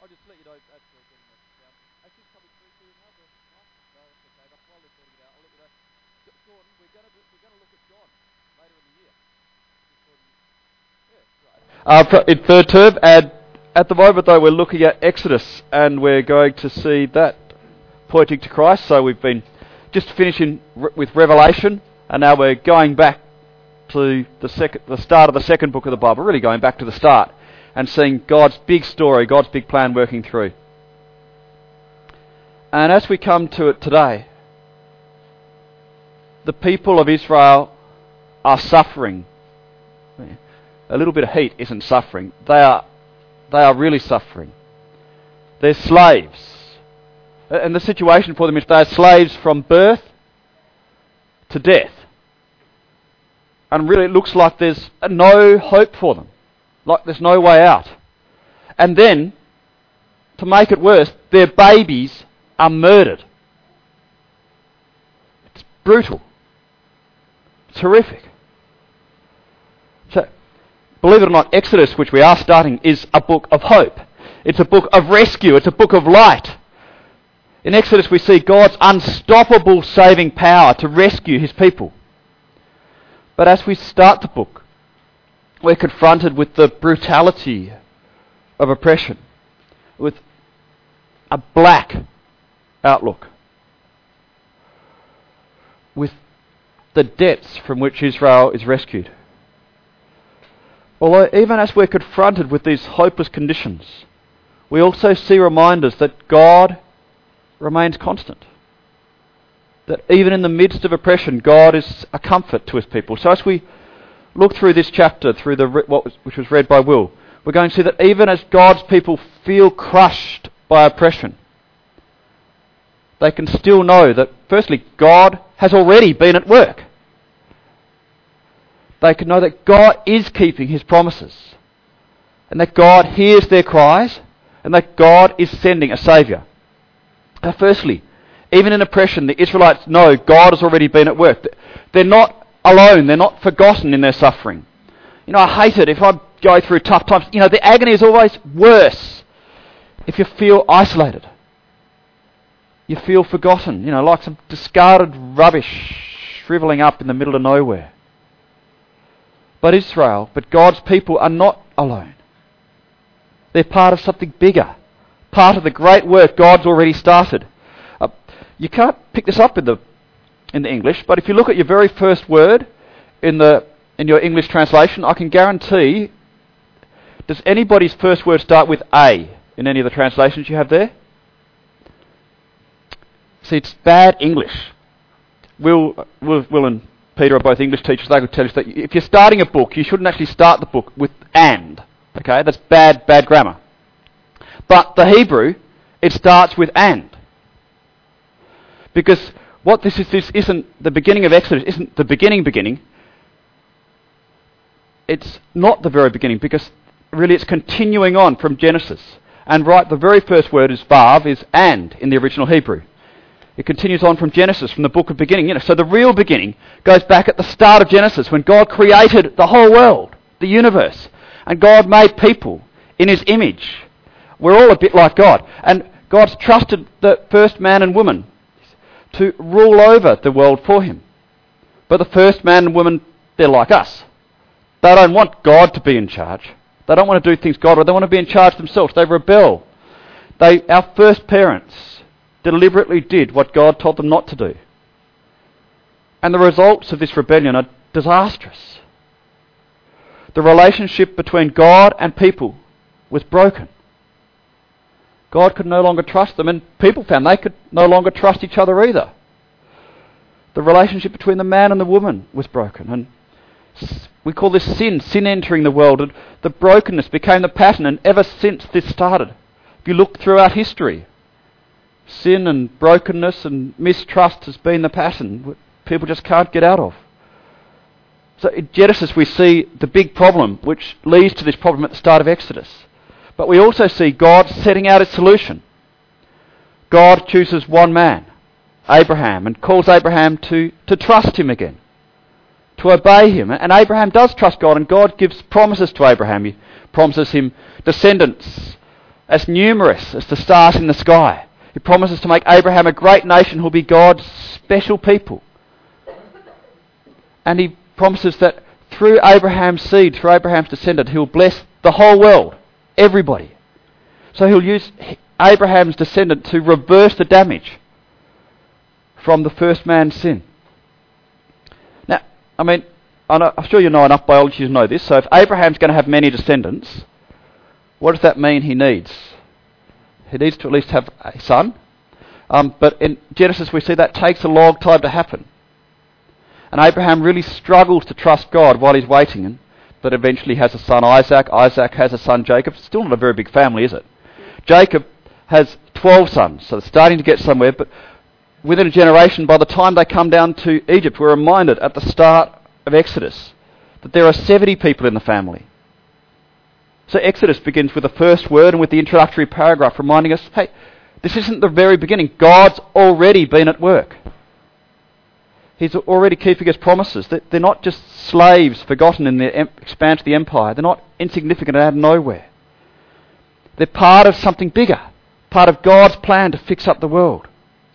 I'll just let you know as we're getting this down. Actually, coming through to you now, but no, that's okay. But while they're sorting it out, I'll let you know. Jordan, we're going to look at John later in the year. In third term, and at the moment though we're looking at Exodus, and we're going to see that pointing to Christ. So we've been just finishing with Revelation, and now we're going back to the start of the second book of the Bible, really going back to the start and seeing God's big story, God's big plan working through. And as we come to it today, the people of Israel are suffering. A little bit of heat isn't suffering. They are really suffering. They're slaves. And the situation for them is they're slaves from birth to death. And really it looks like there's no hope for them. Like there's no way out. And then, to make it worse, their babies are murdered. It's brutal. It's horrific. So, believe it or not, Exodus, which we are starting, is a book of hope. It's a book of rescue. It's a book of light. In Exodus we see God's unstoppable saving power to rescue his people. But as we start the book, we're confronted with the brutality of oppression, with a black outlook, with the depths from which Israel is rescued. Although even as we're confronted with these hopeless conditions, we also see reminders that God remains constant. That even in the midst of oppression, God is a comfort to his people. So as we look through this chapter, through which was read by Will, we're going to see that even as God's people feel crushed by oppression, they can still know that, firstly, God has already been at work. They can know that God is keeping his promises, and that God hears their cries, and that God is sending a Saviour. Firstly, even in oppression, the Israelites know God has already been at work. They're not alone. They're not forgotten in their suffering. I hate it if I go through tough times. The agony is always worse if you feel isolated. You feel forgotten, like some discarded rubbish shrivelling up in the middle of nowhere. But God's people are not alone. They're part of something bigger, part of the great work God's already started. You can't pick this up in the English, but if you look at your very first word in your English translation, I can guarantee, does anybody's first word start with A in any of the translations you have there? See, it's bad English. Will and Peter are both English teachers. They could tell us that if you're starting a book, you shouldn't actually start the book with and. Okay, that's bad grammar. But the Hebrew, it starts with and. Because what this isn't the beginning of Exodus, isn't the beginning. It's not the very beginning, because really it's continuing on from Genesis. And the very first word is vav, is and in the original Hebrew. It continues on from Genesis, from the book of beginning. So the real beginning goes back at the start of Genesis, when God created the whole world, the universe. And God made people in his image. We're all a bit like God. And God's trusted the first man and woman to rule over the world for him. But the first man and woman, they're like us. They don't want God to be in charge. They don't want to do things God, or they want to be in charge themselves. They rebel. Our first parents deliberately did what God told them not to do. And the results of this rebellion are disastrous. The relationship between God and people was broken. God could no longer trust them, and people found they could no longer trust each other either. The relationship between the man and the woman was broken, and we call this sin entering the world, and the brokenness became the pattern, and ever since this started, if you look throughout history, sin and brokenness and mistrust has been the pattern people just can't get out of. So in Genesis we see the big problem which leads to this problem at the start of Exodus. But we also see God setting out a solution. God chooses one man, Abraham, and calls Abraham to trust him again, to obey him. And Abraham does trust God, and God gives promises to Abraham. He promises him descendants as numerous as the stars in the sky. He promises to make Abraham a great nation who'll be God's special people. And he promises that through Abraham's seed, through Abraham's descendant, he'll bless the whole world, everybody. So he'll use Abraham's descendant to reverse the damage from the first man's sin. Now, I'm sure you know enough biology to know this. So if Abraham's going to have many descendants, what does that mean he needs? He needs to at least have a son. But in Genesis we see that takes a long time to happen. And Abraham really struggles to trust God while he's waiting, but eventually has a son Isaac. Isaac has a son Jacob. It's still not a very big family, is it? Jacob has 12 sons, so they're starting to get somewhere, but within a generation, by the time they come down to Egypt, we're reminded at the start of Exodus that there are 70 people in the family. So Exodus begins with the first word and with the introductory paragraph reminding us, hey, this isn't the very beginning. God's already been at work. He's already keeping his promises. They're not just slaves forgotten in the expanse of the empire. They're not insignificant and out of nowhere. They're part of something bigger, part of God's plan to fix up the world.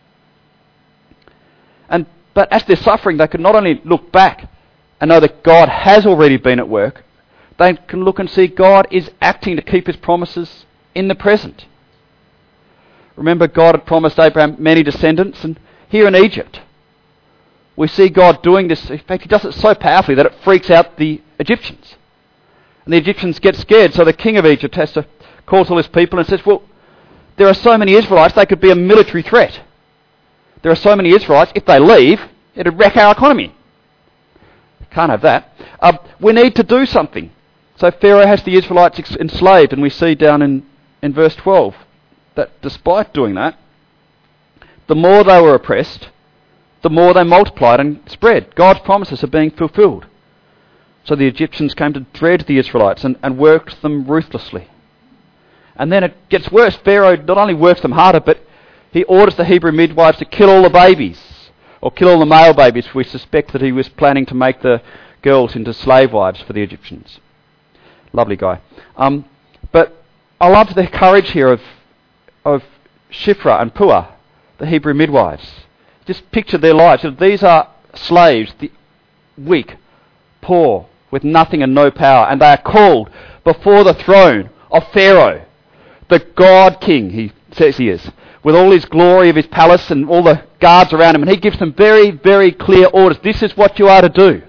But as they're suffering, they can not only look back and know that God has already been at work, they can look and see God is acting to keep his promises in the present. Remember, God had promised Abraham many descendants, and here in Egypt, we see God doing this. In fact, he does it so powerfully that it freaks out the Egyptians. And the Egyptians get scared, so the king of Egypt has to call all his people and says, well, there are so many Israelites, they could be a military threat. There are so many Israelites, if they leave, it'd wreck our economy. Can't have that. We need to do something. So Pharaoh has the Israelites enslaved, and we see down in verse 12 that despite doing that, the more they were oppressed, the more they multiplied and spread. God's promises are being fulfilled. So the Egyptians came to dread the Israelites and worked them ruthlessly. And then it gets worse. Pharaoh not only works them harder, but he orders the Hebrew midwives to kill all the babies, or kill all the male babies. We suspect that he was planning to make the girls into slave wives for the Egyptians. Lovely guy. But I love the courage here of Shiphrah and Puah, the Hebrew midwives. Just picture their lives. These are slaves, the weak, poor, with nothing and no power, and they are called before the throne of Pharaoh, the God King, he says he is, with all his glory of his palace and all the guards around him, and he gives them very, very clear orders. This is what you are to do.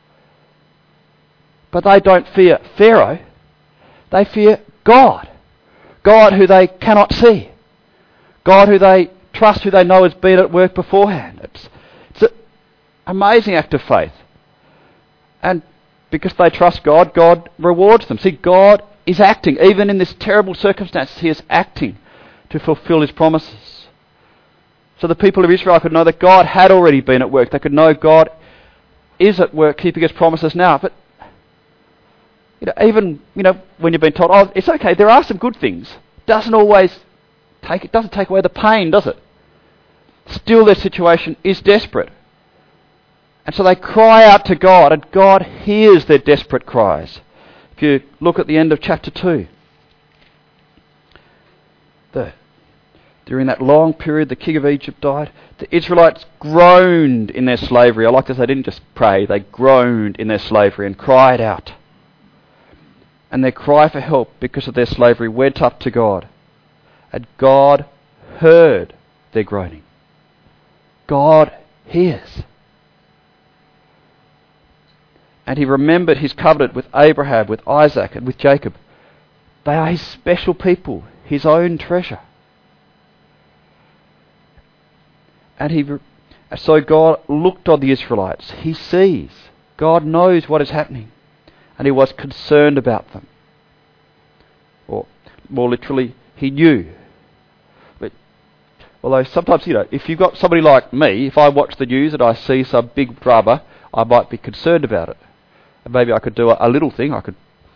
But they don't fear Pharaoh. They fear God. God who they cannot see. God who they trust, who they know has been at work beforehand. It's an amazing act of faith. And because they trust God, God rewards them. See, God is acting. Even in this terrible circumstance, he is acting to fulfill his promises. So the people of Israel could know that God had already been at work. They could know God is at work keeping his promises now. But even when you've been told, oh, it's okay, there are some good things, doesn't take away the pain, does it? Still their situation is desperate. And so they cry out to God, and God hears their desperate cries. If you look at the end of chapter 2, during that long period the king of Egypt died, the Israelites groaned in their slavery. I like to say they didn't just pray, they groaned in their slavery and cried out. And their cry for help because of their slavery went up to God. And God heard their groaning. God hears. And he remembered his covenant with Abraham, with Isaac, and with Jacob. They are his special people, his own treasure. And so God looked on the Israelites. He sees. God knows what is happening. And he was concerned about them. Or more literally, he knew. But although sometimes, if you've got somebody like me, if I watch the news and I see some big drama, I might be concerned about it. And maybe I could do a little thing. I could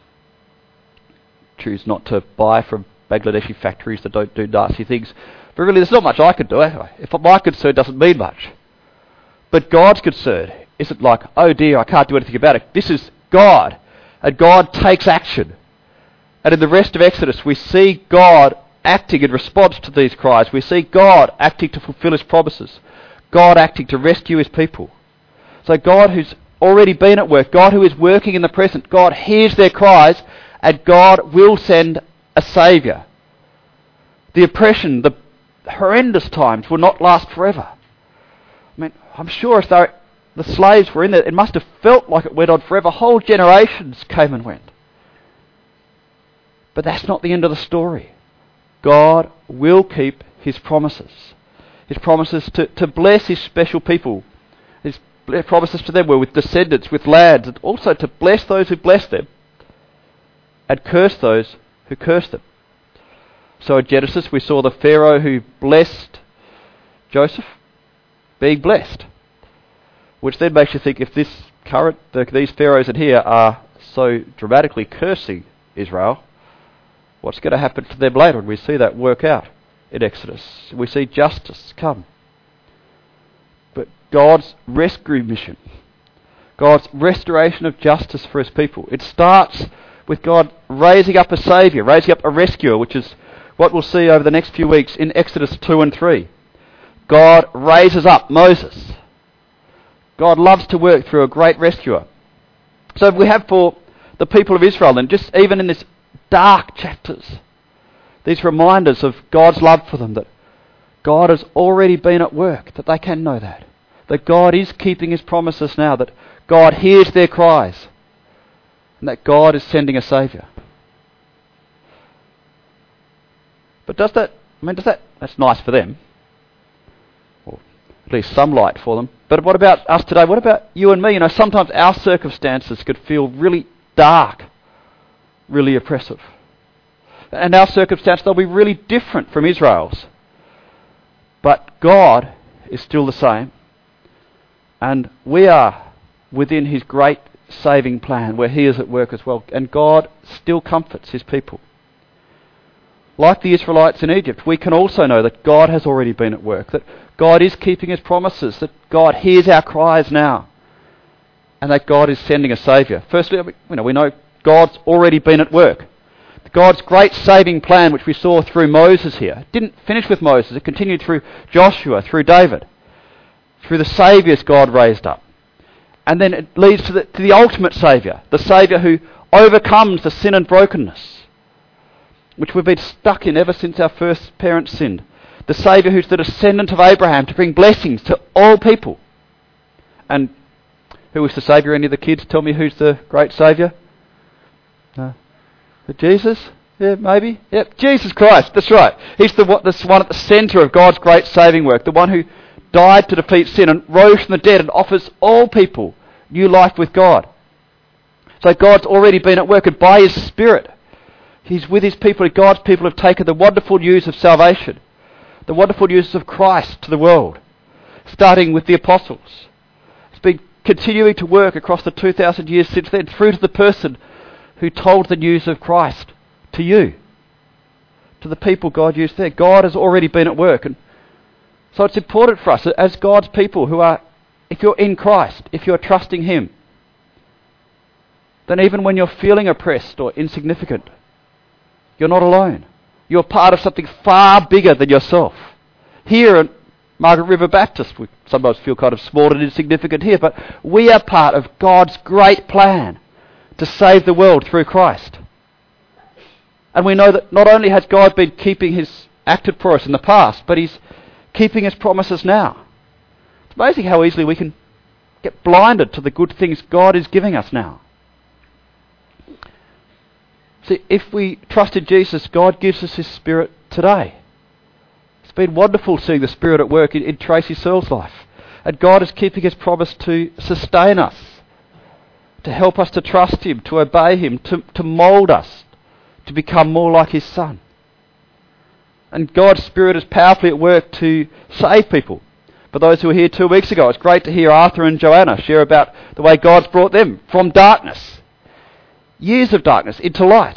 choose not to buy from Bangladeshi factories that don't do nasty things. But really, there's not much I could do. If my concern doesn't mean much. But God's concern isn't like, oh dear, I can't do anything about it. This is God. And God takes action. And in the rest of Exodus, we see God acting in response to these cries. We see God acting to fulfill his promises. God acting to rescue his people. So God who's already been at work, God who is working in the present, God hears their cries, and God will send a saviour. The oppression, the horrendous times will not last forever. I mean, I'm sure as though the slaves were in there, it must have felt like it went on forever. Whole generations came and went. But that's not the end of the story. God will keep his promises. His promises to bless his special people. His promises to them were with descendants, with lands, and also to bless those who bless them and curse those who curse them. So in Genesis we saw the Pharaoh who blessed Joseph being blessed, which then makes you think, if these pharaohs in here are so dramatically cursing Israel, what's going to happen to them later? And we see that work out in Exodus. We see justice come. But God's rescue mission, God's restoration of justice for his people, it starts with God raising up a saviour, raising up a rescuer, which is what we'll see over the next few weeks in Exodus 2 and 3. God raises up Moses. God loves to work through a great rescuer. So we have for the people of Israel, and just even in this dark chapters, these reminders of God's love for them, that God has already been at work, that they can know that God is keeping his promises now, that God hears their cries, and that God is sending a saviour. But that's nice for them, or at least some light for them. But what about us today? What about you and me? Sometimes our circumstances could feel really dark, really oppressive. And our circumstances, they'll be really different from Israel's. But God is still the same. And we are within his great saving plan where he is at work as well. And God still comforts his people. Like the Israelites in Egypt, we can also know that God has already been at work, that God is keeping his promises, that God hears our cries now, and that God is sending a saviour. Firstly, we know God's already been at work. God's great saving plan, which we saw through Moses here, didn't finish with Moses. It continued through Joshua, through David, through the saviours God raised up. And then it leads to the ultimate saviour, the saviour who overcomes the sin and brokenness, which we've been stuck in ever since our first parents sinned. The saviour who's the descendant of Abraham to bring blessings to all people. And who is the saviour? Any of the kids tell me who's the great saviour? No. Jesus? Yeah, maybe. Yep, Jesus Christ, that's right. He's the one at the centre of God's great saving work, the one who died to defeat sin and rose from the dead and offers all people new life with God. So God's already been at work, and by his Spirit, he's with his people, and God's people have taken the wonderful news of salvation, the wonderful news of Christ to the world, starting with the apostles. It's been continuing to work across the 2,000 years since then, through to the person who told the news of Christ to you, to the people God used there. God has already been at work. And so it's important for us as God's people who are, if you're in Christ, if you're trusting him, then even when you're feeling oppressed or insignificant, you're not alone. You're part of something far bigger than yourself. Here at Margaret River Baptist, we sometimes feel kind of small and insignificant here, but we are part of God's great plan to save the world through Christ. And we know that not only has God been keeping his acted for us in the past, but he's keeping his promises now. It's amazing how easily we can get blinded to the good things God is giving us now. See, if we trusted Jesus, God gives us his Spirit today. It's been wonderful seeing the Spirit at work in Tracy Searle's life. And God is keeping his promise to sustain us, to help us to trust him, to obey him, to mould us, to become more like his Son. And God's Spirit is powerfully at work to save people. For those who were here 2 weeks ago, it's great to hear Arthur and Joanna share about the way God's brought them from darkness, years of darkness, into light.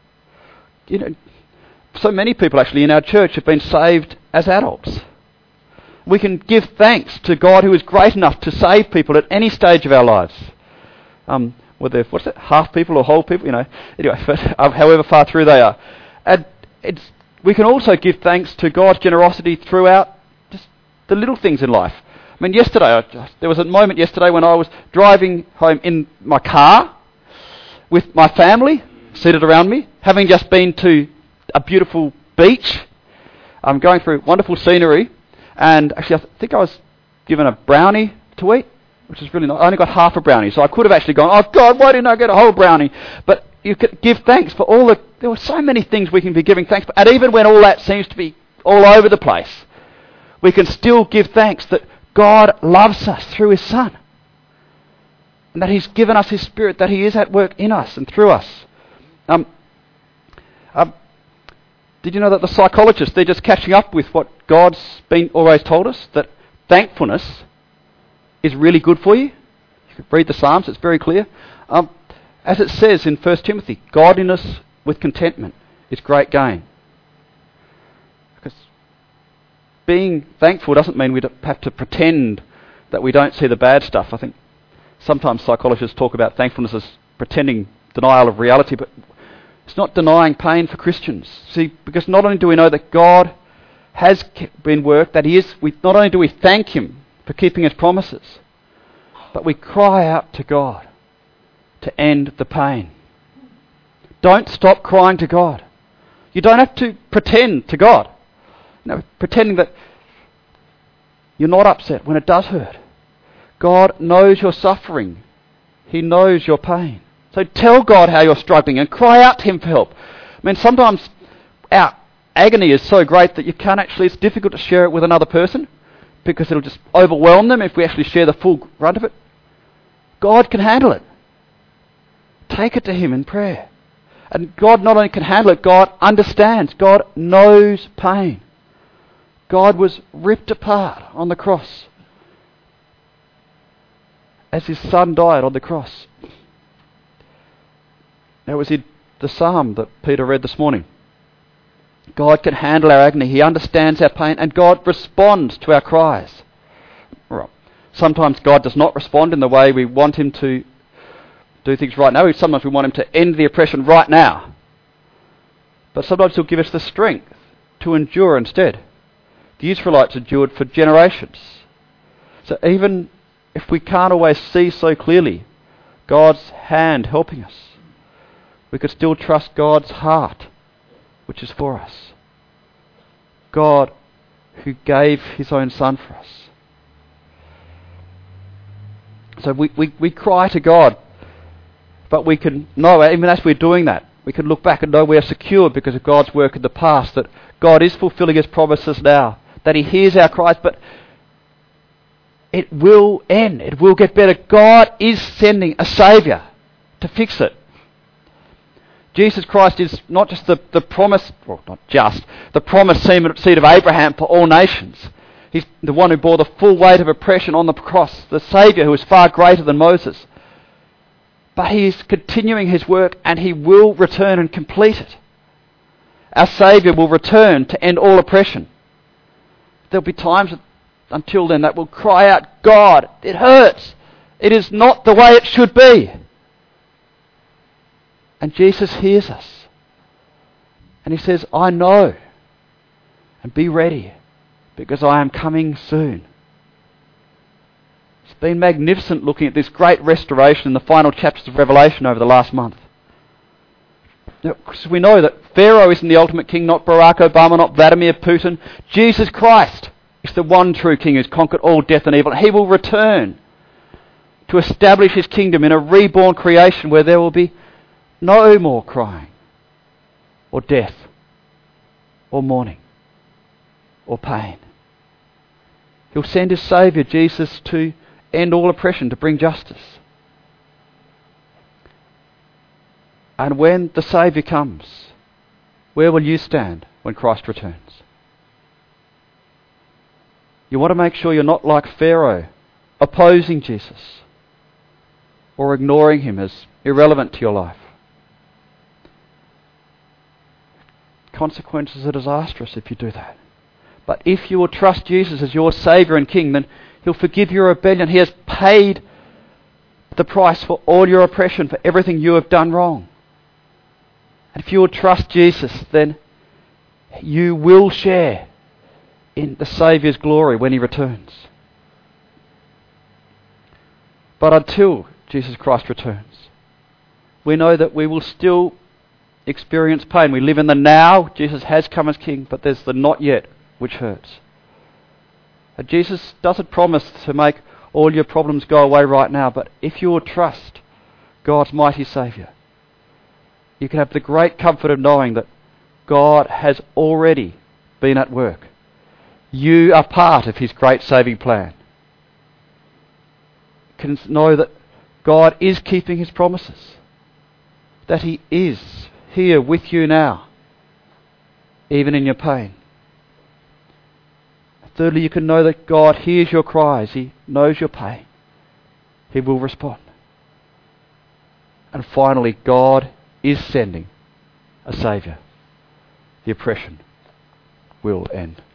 So many people actually in our church have been saved as adults. We can give thanks to God who is great enough to save people at any stage of our lives. whether half people or whole people, Anyway, however far through they are. And we can also give thanks to God's generosity throughout just the little things in life. I mean, there was a moment yesterday when I was driving home in my car with my family seated around me, having just been to a beautiful beach. I'm going through wonderful scenery, and actually I think I was given a brownie to eat, which is really nice. I only got half a brownie, so I could have actually gone, oh God, why didn't I get a whole brownie? But you could give thanks for there were so many things we can be giving thanks for, and even when all that seems to be all over the place, we can still give thanks that God loves us through His Son, and that He's given us His Spirit, that He is at work in us and through us. Did you know that the psychologists, they're just catching up with what God's been always told us, that thankfulness is really good for you? You can read the Psalms, it's very clear. As it says in 1 Timothy, godliness with contentment is great gain. Because being thankful doesn't mean we have to pretend that we don't see the bad stuff. I think sometimes psychologists talk about thankfulness as pretending denial of reality, but it's not denying pain for Christians. See, because not only do we know that God has been worked, not only do we thank Him for keeping His promises, but we cry out to God to end the pain. Don't stop crying to God. You don't have to pretend to God. Pretending that you're not upset when it does hurt. God knows your suffering. He knows your pain. So tell God how you're struggling and cry out to Him for help. I mean, sometimes our agony is so great that it's difficult to share it with another person because it'll just overwhelm them if we actually share the full brunt of it. God can handle it. Take it to Him in prayer. And God not only can handle it, God understands. God knows pain. God was ripped apart on the cross as His Son died on the cross. That was in the psalm that Peter read this morning. God can handle our agony. He understands our pain, and God responds to our cries. Well, sometimes God does not respond in the way we want Him to do things right now. Sometimes we want Him to end the oppression right now. But sometimes He'll give us the strength to endure instead. The Israelites endured for generations. So even if we can't always see so clearly God's hand helping us, we could still trust God's heart, which is for us. God who gave His own Son for us. So we cry to God, but we can know, even as we're doing that, we can look back and know we are secure because of God's work in the past, that God is fulfilling His promises now, that He hears our cries, but it will end. It will get better. God is sending a Saviour to fix it. Jesus Christ is not just the promised, well, not just, the promised seed of Abraham for all nations. He's the one who bore the full weight of oppression on the cross, the Saviour who is far greater than Moses. But He is continuing His work, and He will return and complete it. Our Saviour will return to end all oppression. There'll be times until then that we'll cry out, God, it hurts. It is not the way it should be. And Jesus hears us. And He says, I know. And be ready, because I am coming soon. It's been magnificent looking at this great restoration in the final chapters of Revelation over the last month. Now, we know that Pharaoh isn't the ultimate king, not Barack Obama, not Vladimir Putin. Jesus Christ is the one true king who's conquered all death and evil. He will return to establish His kingdom in a reborn creation where there will be no more crying, or death, or mourning, or pain. He'll send His Saviour, Jesus, to end all oppression, to bring justice. And when the Saviour comes, where will you stand when Christ returns? You want to make sure you're not like Pharaoh, opposing Jesus, or ignoring Him as irrelevant to your life. Consequences are disastrous if you do that. But if you will trust Jesus as your Saviour and King, then He'll forgive your rebellion. He has paid the price for all your oppression, for everything you have done wrong. And if you will trust Jesus, then you will share in the Saviour's glory when He returns. But until Jesus Christ returns, we know that we will still experience pain. We live in the now. Jesus has come as King, but there's the not yet, which hurts. And Jesus doesn't promise to make all your problems go away right now, but if you will trust God's mighty Saviour, you can have the great comfort of knowing that God has already been at work. You are part of His great saving plan. You can know that God is keeping His promises, that He is here with you now, even in your pain. Thirdly, you can know that God hears your cries. He knows your pain. He will respond. And finally, God is sending a Saviour. The oppression will end.